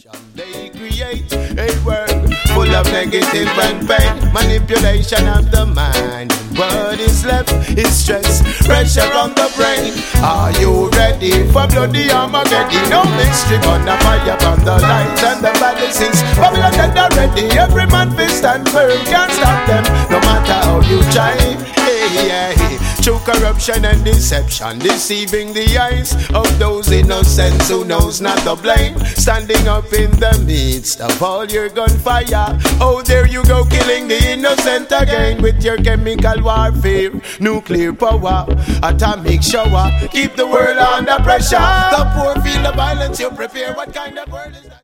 They create a world full of negative and pain, manipulation of the mind. What is left is stress, pressure on the brain. Are you ready for bloody Armageddon? No mystery, gonna fire on the lights and the battlefields. Babylon dead already, every man fist and firm. Can't stop them, no matter how you try. Hey, yeah. True corruption and deception, deceiving the eyes of those innocents who knows not the blame. Standing up in the midst of all your gunfire. Oh, there you go, killing the innocent again with your chemical warfare, nuclear power, atomic shower. Keep the world under pressure. The poor feel the violence you prepare. What kind of world is